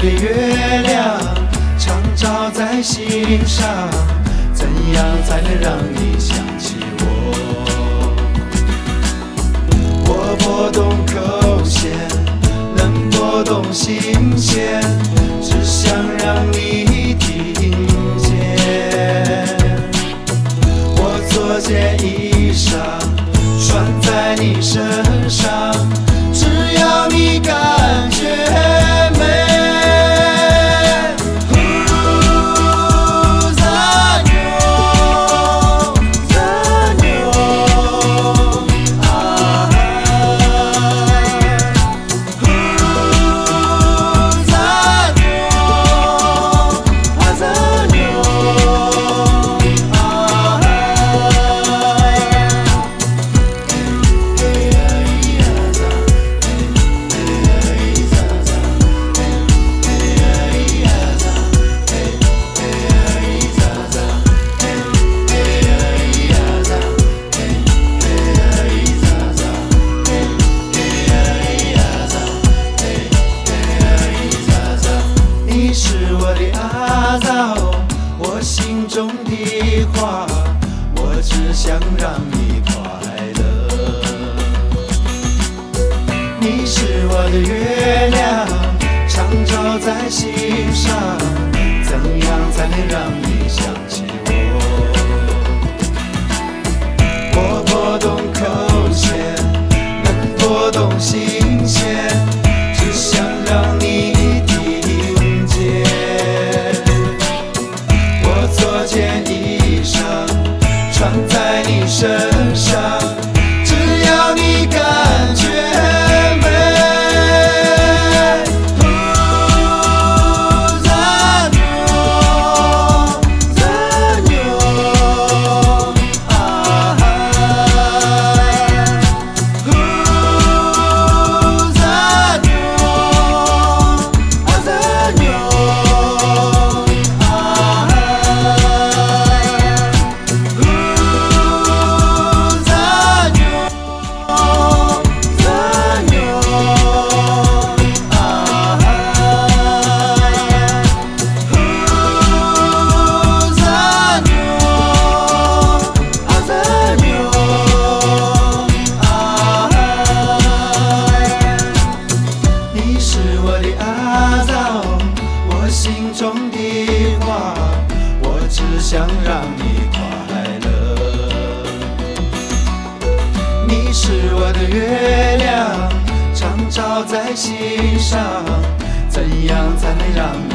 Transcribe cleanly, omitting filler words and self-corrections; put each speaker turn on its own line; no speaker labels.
月亮，常照在心上，怎样才能让你想起我？我拨动口弦，能拨动心弦，只想让你听见。我做件衣裳，穿在你身上，只要你感觉美。你是我的阿早，我心中的花，我只想让你快乐。你是我的月亮，常照在心上，怎样才能让你想起我？我拨动口弦，能拨动心弦，只想让你件衣裳穿在你身上，只要你感觉美。心中的花，我只想让你快乐。你是我的月亮，常照在心上，怎样才能让